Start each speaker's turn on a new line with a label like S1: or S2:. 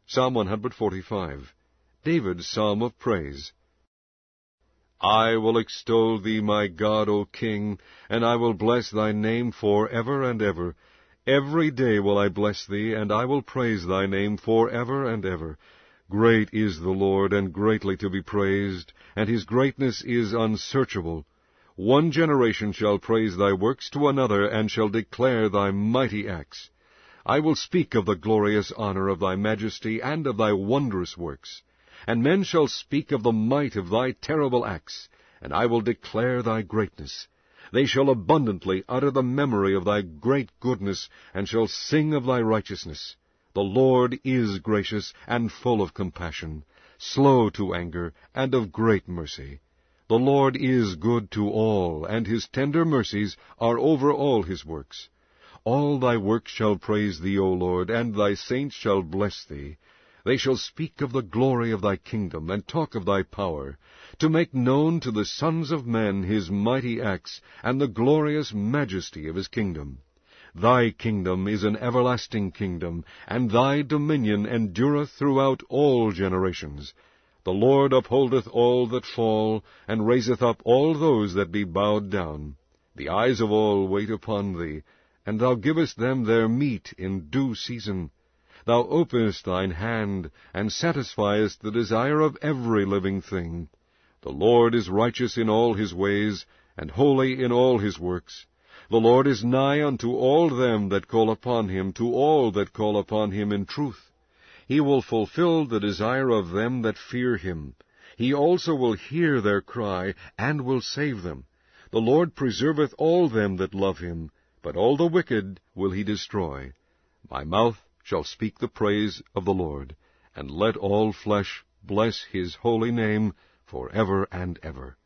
S1: Psalm 145, David's Psalm of Praise. I will extol thee, my God, O King, and I will bless thy name for ever and ever. Every day will I bless thee, and I will praise thy name for ever and ever. Great is the Lord, and greatly to be praised, and his greatness is unsearchable. One generation shall praise thy works to another, and shall declare thy mighty acts. I will speak of the glorious honor of thy majesty, and of thy wondrous works. And men shall speak of the might of thy terrible acts, and I will declare thy greatness. They shall abundantly utter the memory of thy great goodness, and shall sing of thy righteousness. The Lord is gracious and full of compassion, slow to anger, and of great mercy. The Lord is good to all, and his tender mercies are over all his works. All thy works shall praise thee, O Lord, and thy saints shall bless thee. They shall speak of the glory of thy kingdom, and talk of thy power, to make known to the sons of men his mighty acts, and the glorious majesty of his kingdom. Thy kingdom is an everlasting kingdom, and thy dominion endureth throughout all generations. The Lord upholdeth all that fall, and raiseth up all those that be bowed down. The eyes of all wait upon thee, and thou givest them their meat in due season. Thou openest thine hand, and satisfiest the desire of every living thing. The Lord is righteous in all his ways, and holy in all his works. The Lord is nigh unto all them that call upon him, to all that call upon him in truth. He will fulfill the desire of them that fear him. He also will hear their cry, and will save them. The Lord preserveth all them that love him, but all the wicked will he destroy. My mouth shall speak the praise of the Lord, and let all flesh bless his holy name for ever and ever.